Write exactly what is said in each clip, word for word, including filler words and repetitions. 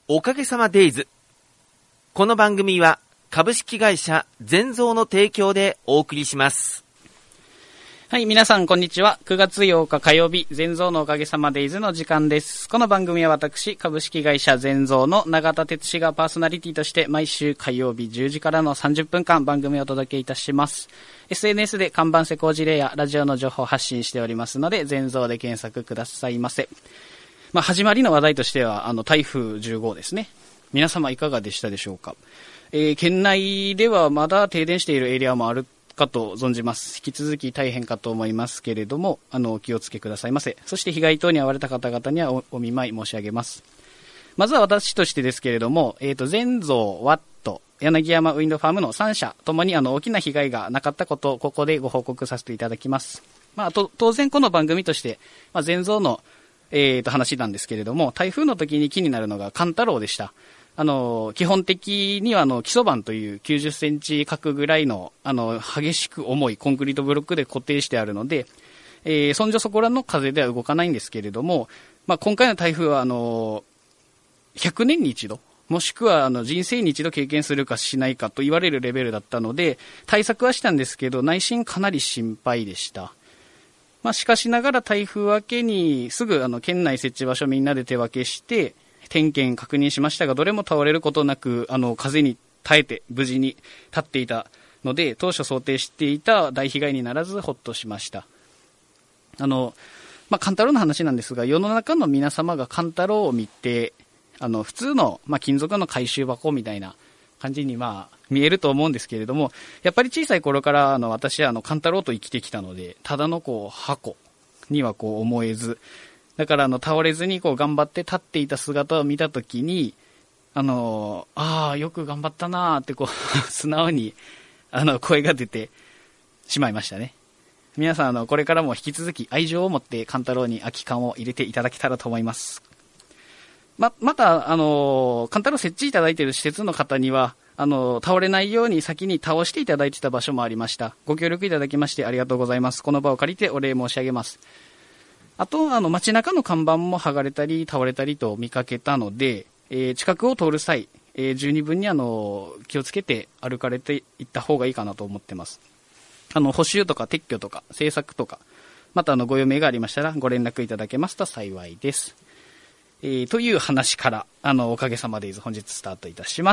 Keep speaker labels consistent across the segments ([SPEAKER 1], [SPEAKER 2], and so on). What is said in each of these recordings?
[SPEAKER 1] おかげさまデイズ。この番組は株式会社全蔵の提供でお送りします。
[SPEAKER 2] はい、皆さんこんにちは。くがつようか火曜日、全蔵のおかげさまデイズの時間です。この番組は私、株式会社全蔵の永田哲司がパーソナリティとして毎週火曜日じゅうじからのさんじゅっぷんかん番組をお届けいたします。エスエヌエス で看板施工事例やラジオの情報を発信しておりますので、全蔵で検索くださいませ。まあ、始まりの話題としては、あの、台風じゅうごうですね。皆様いかがでしたでしょうか。えー、県内ではまだ停電しているエリアもあるかと存じます。引き続き大変かと思いますけれども、あの、お気をつけくださいませ。そして被害等に遭われた方々には お, お見舞い申し上げます。まずは私としてですけれども、えっと、全蔵、ワット、柳山ウィンドファームのさんしゃともにあの大きな被害がなかったことをここでご報告させていただきます。まあ、と当然この番組として、まあ、全蔵の、えー、と話なんですけれども、台風の時に気になるのが寒太郎でした。あの基本的にはあの基礎板というきゅうじゅっセンチ角ぐらいのあの激しく重いコンクリートブロックで固定してあるので、えー、そんじょそこらの風では動かないんですけれども、まあ、今回の台風はあのひゃくねんに一度もしくはあの人生に一度経験するかしないかと言われるレベルだったので、対策はしたんですけど内心かなり心配でした。まあ、しかしながら台風明けにすぐあの県内設置場所みんなで手分けして点検確認しましたが、どれも倒れることなくあの風に耐えて無事に立っていたので、当初想定していた大被害にならずほっとしました。あの、まあ、寒太郎の話なんですが、世の中の皆様が寒太郎を見てあの普通の、まあ、金属の回収箱みたいな感じにまあ見えると思うんですけれども、やっぱり小さい頃からあの私はあの寒太郎と生きてきたので、ただのこう箱にはこう思えず、だからあの倒れずにこう頑張って立っていた姿を見たときに、あのああよく頑張ったなーってこう素直にあの声が出てしまいましたね。皆さんあのこれからも引き続き愛情を持って寒太郎に空き缶を入れていただけたらと思います。ままたあの寒太郎設置いただいている施設の方にはあの倒れないように先に倒していただいていた場所もありました。ご協力いただきましてありがとうございます。この場を借りてお礼申し上げます。あとあの街中の看板も剥がれたり倒れたりと見かけたので、えー、近くを通る際、えー、十二分にあの気をつけて歩かれていった方がいいかなと思ってます。あの補修とか撤去とか政策とか、またあのご用命がありましたらご連絡いただけますと幸いです。えー、という話からあのおかげさまデイズ本日スタートいたします。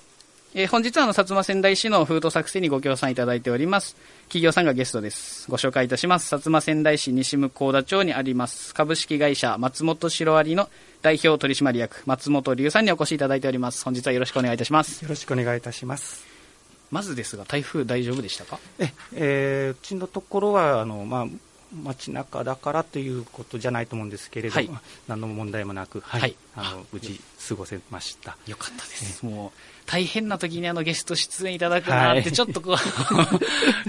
[SPEAKER 2] えー、本日はあの薩摩川内市のフード作成にご協賛いただいております企業さんがゲストです。ご紹介いたします。薩摩川内市西向田町にあります株式会社松本シロアリの代表取締役松本龍さんにお越しいただいております。本日はよろしくお願いいたします。
[SPEAKER 3] よろしくお願いいたします。
[SPEAKER 2] まずですが台風大丈夫でしたか？
[SPEAKER 3] え、えー、うちのところはあの、まあ、街中だからということじゃないと思うんですけれど、はい、何の問題もなく、はいはい、あの無事過ごせました。
[SPEAKER 2] よかったです。もう大変な時にあのゲスト出演いただくなってちょっとこう、はい、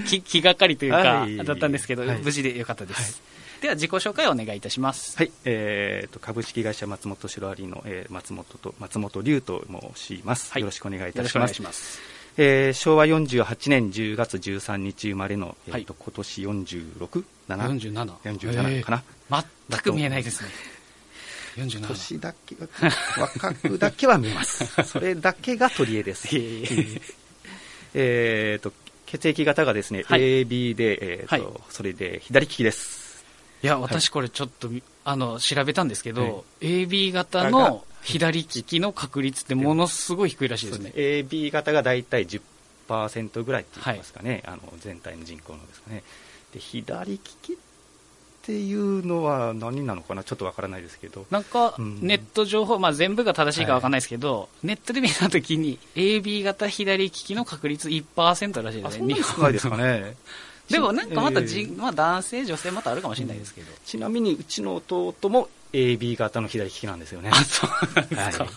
[SPEAKER 2] 気, 気がかりというか、はい、だったんですけど、はい、無事でよかったです、はい、では自己紹介をお願いいたします。
[SPEAKER 3] はい、えー、と株式会社松本シロアリの、えー、松本と松本龍と申します、はい、よろしくお願いいたします。よろしくお願いします。えー、しょうわよんじゅうはちねんじゅうがつじゅうさんにち生まれの、えーとはい、今年よんじゅうろく、なな、
[SPEAKER 2] よんじゅうなな、
[SPEAKER 3] よんじゅうななかな。
[SPEAKER 2] 全く見えないですね。よんじゅうなな
[SPEAKER 3] 年だけ若くだけは見えますそれだけが取り柄ですえーと血液型がですね、はい、エービー で、えーとはい、それで左利きです。
[SPEAKER 2] いや私これちょっと、はい、あの調べたんですけど、はい、エービー 型の左利きの確率ってものすごい低いらしいですね。
[SPEAKER 3] エービー 型がだいたい じゅっパーセント ぐらいって言いますかね、はい、あの全体の人口のですかね。で左利きっていうのは何なのかなちょっとわからないですけど、
[SPEAKER 2] なんかネット情報、まあ、全部が正しいかわからないですけど、はい、ネットで見たときに エービー 型左利きの確率 いちパーセント らしいですね。あ、そんなに少ないですかねでもなんかまたじ、えーまあ、男性女性またあるかもしれないですけど、うん、
[SPEAKER 3] ちなみにうちの弟も エービー 型の左利きなんですよね。
[SPEAKER 2] あ、そうなんですか、はい、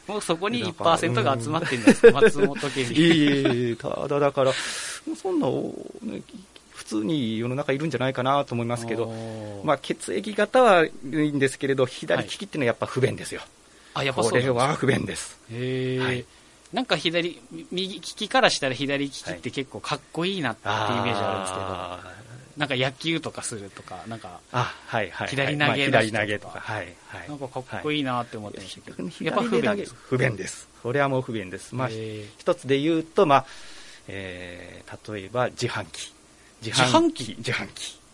[SPEAKER 2] もうそこに いちパーセント が集まってるんですか、うん、松本家に。
[SPEAKER 3] いいただだからそんな、ね、普通に世の中いるんじゃないかなと思いますけど、まあ、血液型はいいんですけれど左利きっていうのはやっぱ不便ですよ、はい、あ、やっぱそうなんですか。これは不便です。
[SPEAKER 2] へー、はい、なんか左右利きからしたら左利きって結構かっこいいなっていうイメージあるんですけど、
[SPEAKER 3] は
[SPEAKER 2] なんか野球とかするとか、なんか、
[SPEAKER 3] あ、はいはい、はい。
[SPEAKER 2] 左投げの人とか、まあ、
[SPEAKER 3] 左投げとか、はい、はい。
[SPEAKER 2] なんかかっこいいなって思ってましたけど、
[SPEAKER 3] はい、
[SPEAKER 2] やっぱ不便です。
[SPEAKER 3] 不便です。それはもう不便です。まあ、一つで言うと、まあ、えー、例えば自販機。
[SPEAKER 2] 自販機
[SPEAKER 3] 自販機。